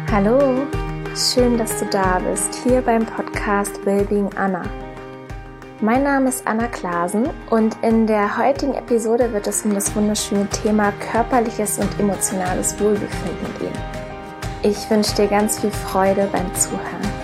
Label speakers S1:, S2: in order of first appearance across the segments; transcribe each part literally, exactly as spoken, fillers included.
S1: Hallo, schön, dass du da bist, hier beim Podcast Wellbeing Anna. Mein Name ist Anna Klasen und in der heutigen Episode wird es um das wunderschöne Thema körperliches und emotionales Wohlbefinden gehen. Ich wünsche dir ganz viel Freude beim Zuhören.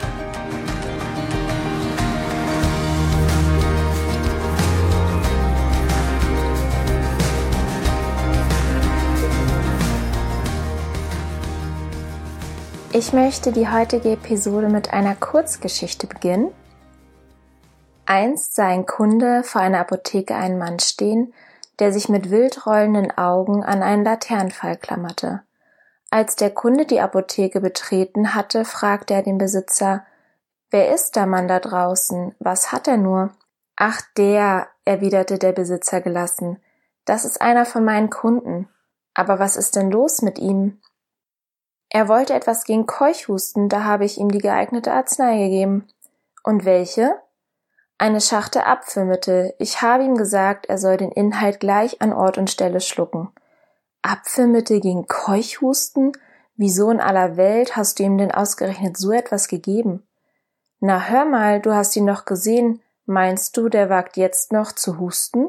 S1: Ich möchte die heutige Episode mit einer Kurzgeschichte beginnen. Einst sah ein Kunde vor einer Apotheke einen Mann stehen, der sich mit wild rollenden Augen an einen Laternenpfahl klammerte. Als der Kunde die Apotheke betreten hatte, fragte er den Besitzer: »Wer ist der Mann da draußen? Was hat er nur?« »Ach, der«, erwiderte der Besitzer gelassen, »das ist einer von meinen Kunden. Aber was ist denn los mit ihm?« »Er wollte etwas gegen Keuchhusten, da habe ich ihm die geeignete Arznei gegeben.« »Und welche?« »Eine Schachtel Abführmittel. Ich habe ihm gesagt, er soll den Inhalt gleich an Ort und Stelle schlucken.« »Abführmittel gegen Keuchhusten? Wieso in aller Welt hast du ihm denn ausgerechnet so etwas gegeben?« »Na hör mal, du hast ihn doch gesehen. Meinst du, der wagt jetzt noch zu husten?«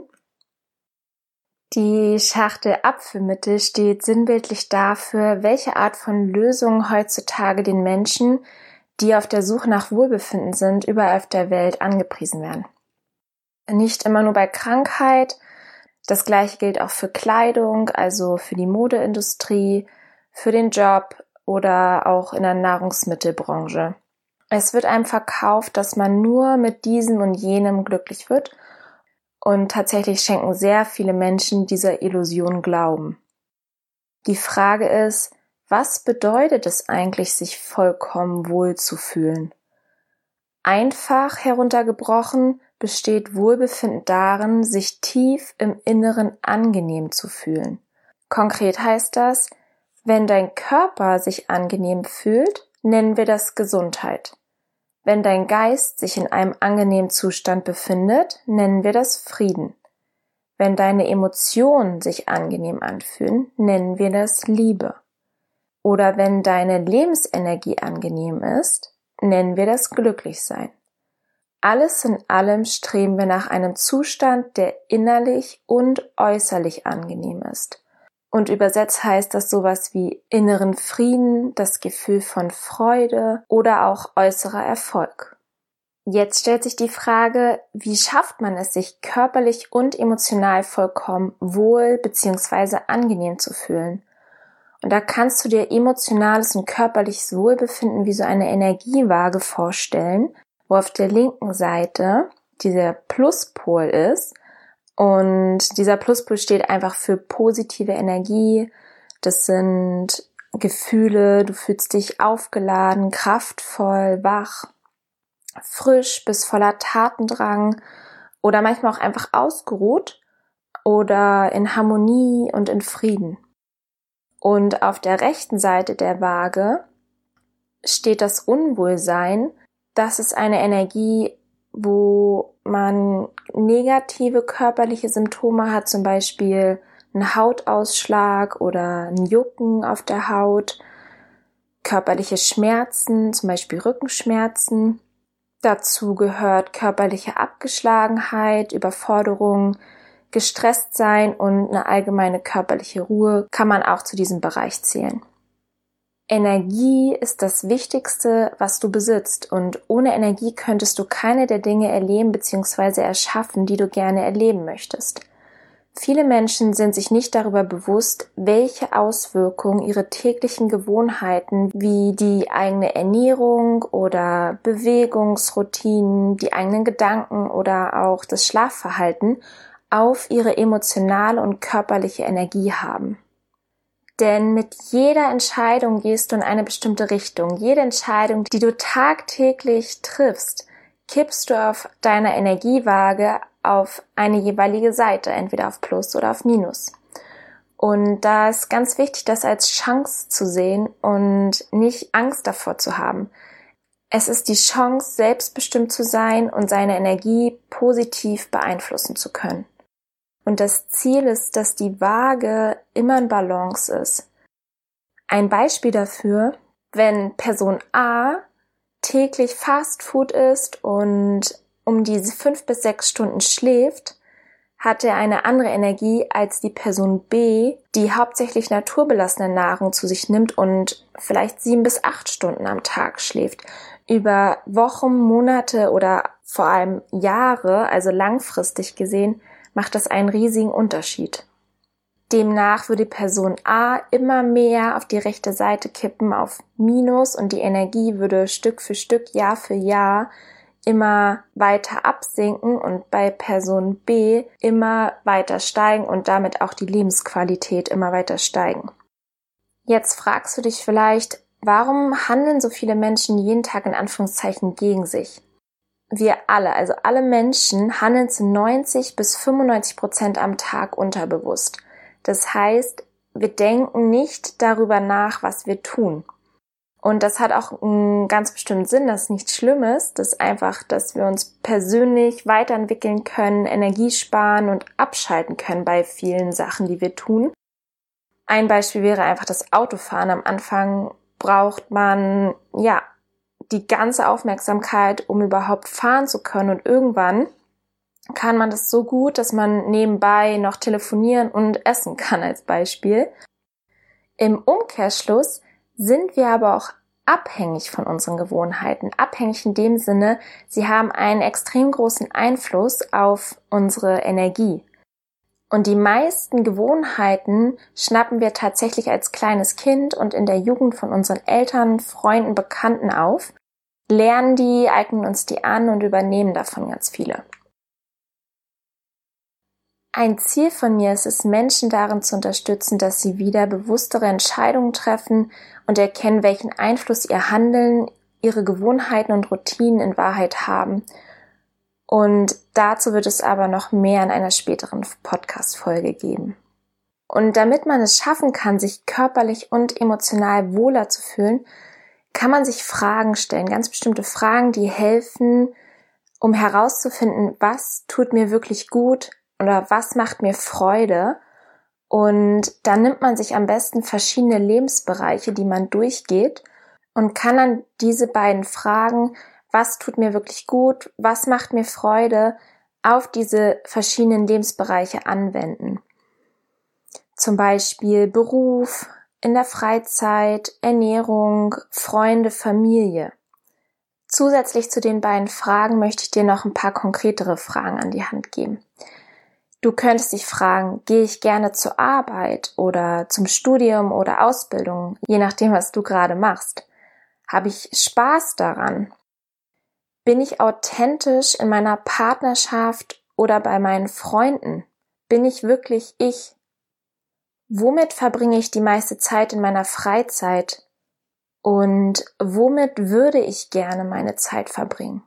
S1: Die Schachtel Abführmittel steht sinnbildlich dafür, welche Art von Lösungen heutzutage den Menschen, die auf der Suche nach Wohlbefinden sind, überall auf der Welt angepriesen werden. Nicht immer nur bei Krankheit, das gleiche gilt auch für Kleidung, also für die Modeindustrie, für den Job oder auch in der Nahrungsmittelbranche. Es wird einem verkauft, dass man nur mit diesem und jenem glücklich wird. Und tatsächlich schenken sehr viele Menschen dieser Illusion Glauben. Die Frage ist, was bedeutet es eigentlich, sich vollkommen wohl zu fühlen? Einfach heruntergebrochen besteht Wohlbefinden darin, sich tief im Inneren angenehm zu fühlen. Konkret heißt das, wenn dein Körper sich angenehm fühlt, nennen wir das Gesundheit. Wenn dein Geist sich in einem angenehmen Zustand befindet, nennen wir das Frieden. Wenn deine Emotionen sich angenehm anfühlen, nennen wir das Liebe. Oder wenn deine Lebensenergie angenehm ist, nennen wir das Glücklichsein. Alles in allem streben wir nach einem Zustand, der innerlich und äußerlich angenehm ist. Und übersetzt heißt das sowas wie inneren Frieden, das Gefühl von Freude oder auch äußerer Erfolg. Jetzt stellt sich die Frage, wie schafft man es, sich körperlich und emotional vollkommen wohl bzw. angenehm zu fühlen? Und da kannst du dir emotionales und körperliches Wohlbefinden wie so eine Energiewaage vorstellen, wo auf der linken Seite dieser Pluspol ist. Und dieser Pluspol steht einfach für positive Energie. Das sind Gefühle, du fühlst dich aufgeladen, kraftvoll, wach, frisch bis voller Tatendrang oder manchmal auch einfach ausgeruht oder in Harmonie und in Frieden. Und auf der rechten Seite der Waage steht das Unwohlsein. Das ist eine Energie, wo man negative körperliche Symptome hat, zum Beispiel einen Hautausschlag oder ein Jucken auf der Haut, körperliche Schmerzen, zum Beispiel Rückenschmerzen. Dazu gehört körperliche Abgeschlagenheit, Überforderung, gestresst sein und eine allgemeine körperliche Ruhe kann man auch zu diesem Bereich zählen. Energie ist das Wichtigste, was du besitzt, und ohne Energie könntest du keine der Dinge erleben bzw. erschaffen, die du gerne erleben möchtest. Viele Menschen sind sich nicht darüber bewusst, welche Auswirkungen ihre täglichen Gewohnheiten wie die eigene Ernährung oder Bewegungsroutinen, die eigenen Gedanken oder auch das Schlafverhalten auf ihre emotionale und körperliche Energie haben. Denn mit jeder Entscheidung gehst du in eine bestimmte Richtung. Jede Entscheidung, die du tagtäglich triffst, kippst du auf deiner Energiewaage auf eine jeweilige Seite, entweder auf Plus oder auf Minus. Und da ist ganz wichtig, das als Chance zu sehen und nicht Angst davor zu haben. Es ist die Chance, selbstbestimmt zu sein und seine Energie positiv beeinflussen zu können. Und das Ziel ist, dass die Waage immer in Balance ist. Ein Beispiel dafür Wenn Person A täglich Fastfood isst und um diese fünf bis sechs Stunden schläft, hat er eine andere Energie als die Person B, die hauptsächlich naturbelassene Nahrung zu sich nimmt und vielleicht sieben bis acht Stunden am Tag schläft. Über Wochen, Monate oder vor allem Jahre, also langfristig gesehen, macht das einen riesigen Unterschied. Demnach würde Person A immer mehr auf die rechte Seite kippen, auf Minus, und die Energie würde Stück für Stück, Jahr für Jahr immer weiter absinken und bei Person B immer weiter steigen und damit auch die Lebensqualität immer weiter steigen. Jetzt fragst du dich vielleicht, warum handeln so viele Menschen jeden Tag in Anführungszeichen gegen sich? Wir alle, also alle Menschen, handeln zu neunzig bis fünfundneunzig Prozent am Tag unterbewusst. Das heißt, wir denken nicht darüber nach, was wir tun. Und das hat auch einen ganz bestimmten Sinn, das ist nichts Schlimmes, das ist einfach, dass wir uns persönlich weiterentwickeln können, Energie sparen und abschalten können bei vielen Sachen, die wir tun. Ein Beispiel wäre einfach das Autofahren. Am Anfang braucht man, ja, die ganze Aufmerksamkeit, um überhaupt fahren zu können, und irgendwann kann man das so gut, dass man nebenbei noch telefonieren und essen kann als Beispiel. Im Umkehrschluss sind wir aber auch abhängig von unseren Gewohnheiten. Abhängig in dem Sinne, sie haben einen extrem großen Einfluss auf unsere Energie. Und die meisten Gewohnheiten schnappen wir tatsächlich als kleines Kind und in der Jugend von unseren Eltern, Freunden, Bekannten auf, lernen die, eignen uns die an und übernehmen davon ganz viele. Ein Ziel von mir ist es, Menschen darin zu unterstützen, dass sie wieder bewusstere Entscheidungen treffen und erkennen, welchen Einfluss ihr Handeln, ihre Gewohnheiten und Routinen in Wahrheit haben. Und dazu wird es aber noch mehr in einer späteren Podcast-Folge geben. Und damit man es schaffen kann, sich körperlich und emotional wohler zu fühlen, kann man sich Fragen stellen, ganz bestimmte Fragen, die helfen, um herauszufinden, was tut mir wirklich gut oder was macht mir Freude. Und dann nimmt man sich am besten verschiedene Lebensbereiche, die man durchgeht, und kann dann diese beiden Fragen, was tut mir wirklich gut, was macht mir Freude, auf diese verschiedenen Lebensbereiche anwenden. Zum Beispiel Beruf, in der Freizeit, Ernährung, Freunde, Familie. Zusätzlich zu den beiden Fragen möchte ich dir noch ein paar konkretere Fragen an die Hand geben. Du könntest dich fragen, gehe ich gerne zur Arbeit oder zum Studium oder Ausbildung, je nachdem, was du gerade machst. Habe ich Spaß daran? Bin ich authentisch in meiner Partnerschaft oder bei meinen Freunden? Bin ich wirklich ich? Womit verbringe ich die meiste Zeit in meiner Freizeit? Und womit würde ich gerne meine Zeit verbringen?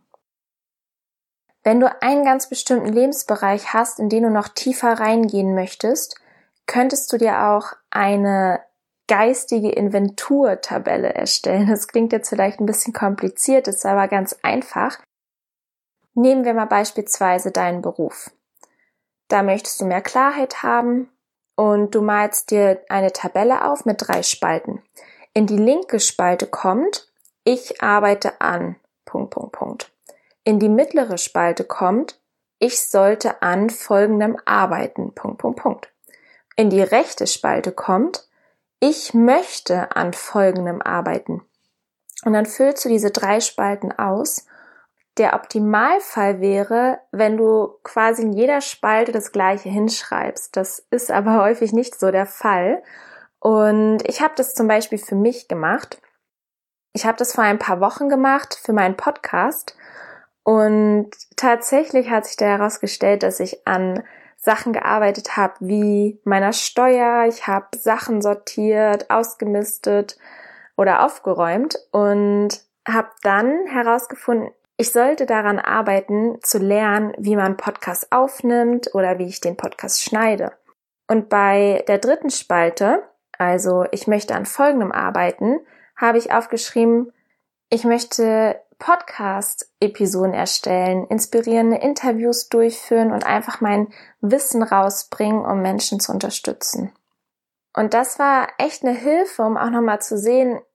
S1: Wenn du einen ganz bestimmten Lebensbereich hast, in den du noch tiefer reingehen möchtest, könntest du dir auch eine geistige Inventurtabelle erstellen. Das klingt jetzt vielleicht ein bisschen kompliziert, ist aber ganz einfach. Nehmen wir mal beispielsweise deinen Beruf. Da möchtest du mehr Klarheit haben und du malst dir eine Tabelle auf mit drei Spalten. In die linke Spalte kommt, ich arbeite an, Punkt, Punkt, Punkt. In die mittlere Spalte kommt, ich sollte an folgendem arbeiten, Punkt, Punkt, Punkt. In die rechte Spalte kommt, ich möchte an folgendem arbeiten. Und dann füllst du diese drei Spalten aus. Der Optimalfall wäre, wenn du quasi in jeder Spalte das Gleiche hinschreibst. Das ist aber häufig nicht so der Fall. Und ich habe das zum Beispiel für mich gemacht. Ich habe das vor ein paar Wochen gemacht für meinen Podcast. Und tatsächlich hat sich da herausgestellt, dass ich an Sachen gearbeitet habe wie meiner Steuer. Ich habe Sachen sortiert, ausgemistet oder aufgeräumt und habe dann herausgefunden, ich sollte daran arbeiten, zu lernen, wie man Podcast aufnimmt oder wie ich den Podcast schneide. Und bei der dritten Spalte, also ich möchte an folgendem arbeiten, habe ich aufgeschrieben, ich möchte Podcast-Episoden erstellen, inspirierende Interviews durchführen und einfach mein Wissen rausbringen, um Menschen zu unterstützen. Und das war echt eine Hilfe, um auch nochmal zu sehen,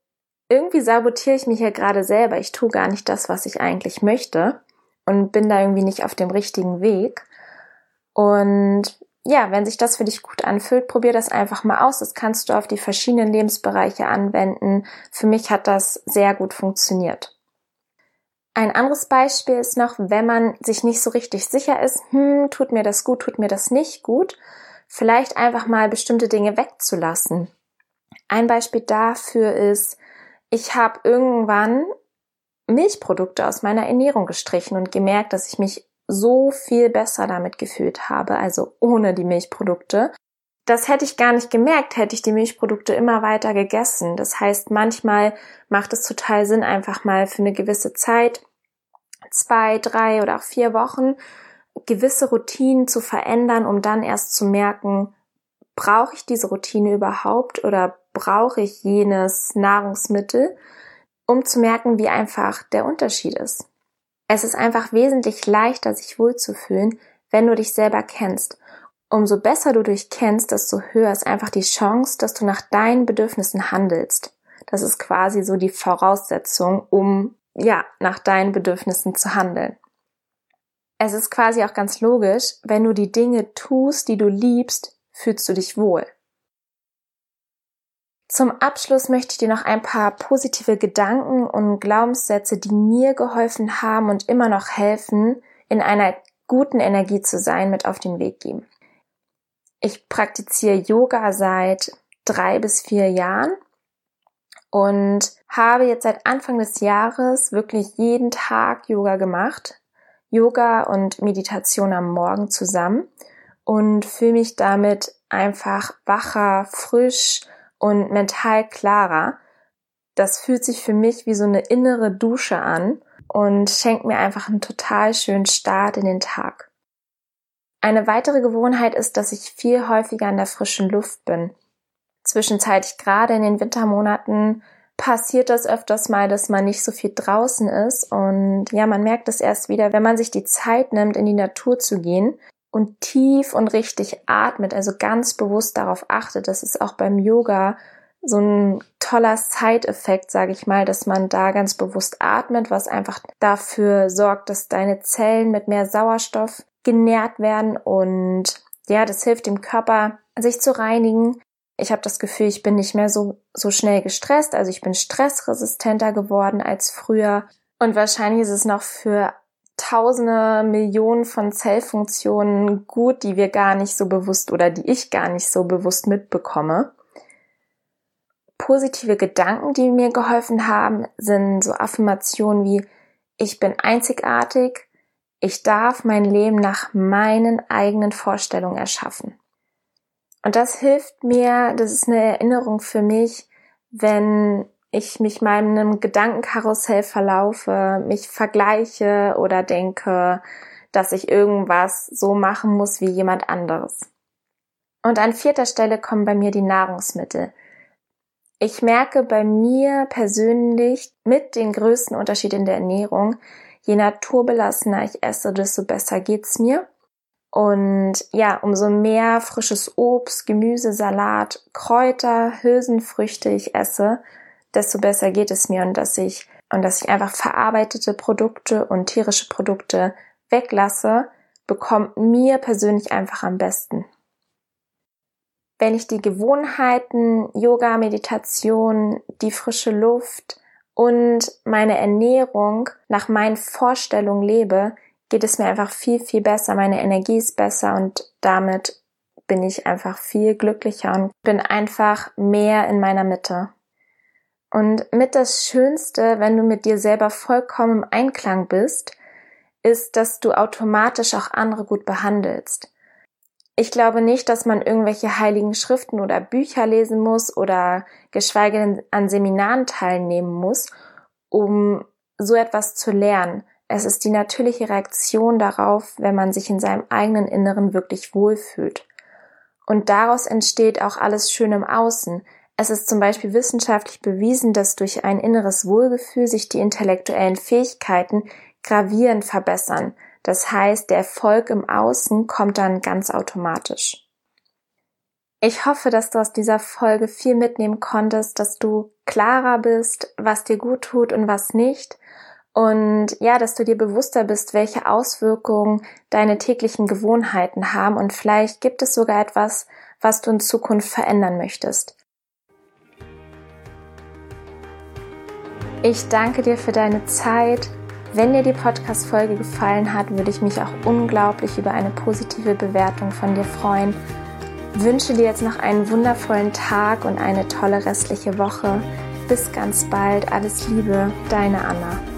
S1: irgendwie sabotiere ich mich hier gerade selber. Ich tue gar nicht das, was ich eigentlich möchte und bin da irgendwie nicht auf dem richtigen Weg. Und ja, wenn sich das für dich gut anfühlt, probier das einfach mal aus. Das kannst du auf die verschiedenen Lebensbereiche anwenden. Für mich hat das sehr gut funktioniert. Ein anderes Beispiel ist noch, wenn man sich nicht so richtig sicher ist, hm, tut mir das gut, tut mir das nicht gut, vielleicht einfach mal bestimmte Dinge wegzulassen. Ein Beispiel dafür ist, ich habe irgendwann Milchprodukte aus meiner Ernährung gestrichen und gemerkt, dass ich mich so viel besser damit gefühlt habe, also ohne die Milchprodukte. Das hätte ich gar nicht gemerkt, hätte ich die Milchprodukte immer weiter gegessen. Das heißt, manchmal macht es total Sinn, einfach mal für eine gewisse Zeit, zwei, drei oder auch vier Wochen, gewisse Routinen zu verändern, um dann erst zu merken, brauche ich diese Routine überhaupt oder brauche ich jenes Nahrungsmittel, um zu merken, wie einfach der Unterschied ist. Es ist einfach wesentlich leichter, sich wohlzufühlen, wenn du dich selber kennst. Umso besser du dich kennst, desto höher ist einfach die Chance, dass du nach deinen Bedürfnissen handelst. Das ist quasi so die Voraussetzung, um, ja, nach deinen Bedürfnissen zu handeln. Es ist quasi auch ganz logisch, wenn du die Dinge tust, die du liebst, fühlst du dich wohl. Zum Abschluss möchte ich dir noch ein paar positive Gedanken und Glaubenssätze, die mir geholfen haben und immer noch helfen, in einer guten Energie zu sein, mit auf den Weg geben. Ich praktiziere Yoga seit drei bis vier Jahren und habe jetzt seit Anfang des Jahres wirklich jeden Tag Yoga gemacht. Yoga und Meditation am Morgen zusammen und fühle mich damit einfach wacher, frisch und mental klarer. Das fühlt sich für mich wie so eine innere Dusche an und schenkt mir einfach einen total schönen Start in den Tag. Eine weitere Gewohnheit ist, dass ich viel häufiger in der frischen Luft bin. Zwischenzeitlich, gerade in den Wintermonaten, passiert das öfters mal, dass man nicht so viel draußen ist und ja, man merkt es erst wieder, wenn man sich die Zeit nimmt, in die Natur zu gehen und tief und richtig atmet, also ganz bewusst darauf achtet. Das ist auch beim Yoga so ein toller Side-Effekt, sage ich mal, dass man da ganz bewusst atmet, was einfach dafür sorgt, dass deine Zellen mit mehr Sauerstoff genährt werden und ja, das hilft dem Körper, sich zu reinigen. Ich habe das Gefühl, ich bin nicht mehr so so schnell gestresst, also ich bin stressresistenter geworden als früher und wahrscheinlich ist es noch für tausende, Millionen von Zellfunktionen gut, die wir gar nicht so bewusst oder die ich gar nicht so bewusst mitbekomme. Positive Gedanken, die mir geholfen haben, sind so Affirmationen wie: Ich bin einzigartig, ich darf mein Leben nach meinen eigenen Vorstellungen erschaffen. Und das hilft mir, das ist eine Erinnerung für mich, wenn ich mich meinem Gedankenkarussell verlaufe, mich vergleiche oder denke, dass ich irgendwas so machen muss wie jemand anderes. Und an vierter Stelle kommen bei mir die Nahrungsmittel. Ich merke bei mir persönlich mit den größten Unterschied in der Ernährung, je naturbelassener ich esse, desto besser geht's mir. Und ja, umso mehr frisches Obst, Gemüse, Salat, Kräuter, Hülsenfrüchte ich esse, desto besser geht es mir und dass ich und dass ich einfach verarbeitete Produkte und tierische Produkte weglasse, bekommt mir persönlich einfach am besten. Wenn ich die Gewohnheiten, Yoga, Meditation, die frische Luft und meine Ernährung nach meinen Vorstellungen lebe, geht es mir einfach viel, viel besser. Meine Energie ist besser und damit bin ich einfach viel glücklicher und bin einfach mehr in meiner Mitte. Und mit das Schönste, wenn du mit dir selber vollkommen im Einklang bist, ist, dass du automatisch auch andere gut behandelst. Ich glaube nicht, dass man irgendwelche heiligen Schriften oder Bücher lesen muss oder geschweige denn an Seminaren teilnehmen muss, um so etwas zu lernen. Es ist die natürliche Reaktion darauf, wenn man sich in seinem eigenen Inneren wirklich wohlfühlt. Und daraus entsteht auch alles schön im Außen. Es ist zum Beispiel wissenschaftlich bewiesen, dass durch ein inneres Wohlgefühl sich die intellektuellen Fähigkeiten gravierend verbessern. Das heißt, der Erfolg im Außen kommt dann ganz automatisch. Ich hoffe, dass du aus dieser Folge viel mitnehmen konntest, dass du klarer bist, was dir gut tut und was nicht. Und ja, dass du dir bewusster bist, welche Auswirkungen deine täglichen Gewohnheiten haben. Und vielleicht gibt es sogar etwas, was du in Zukunft verändern möchtest. Ich danke dir für deine Zeit. Wenn dir die Podcast-Folge gefallen hat, würde ich mich auch unglaublich über eine positive Bewertung von dir freuen. Wünsche dir jetzt noch einen wundervollen Tag und eine tolle restliche Woche. Bis ganz bald. Alles Liebe, deine Anna.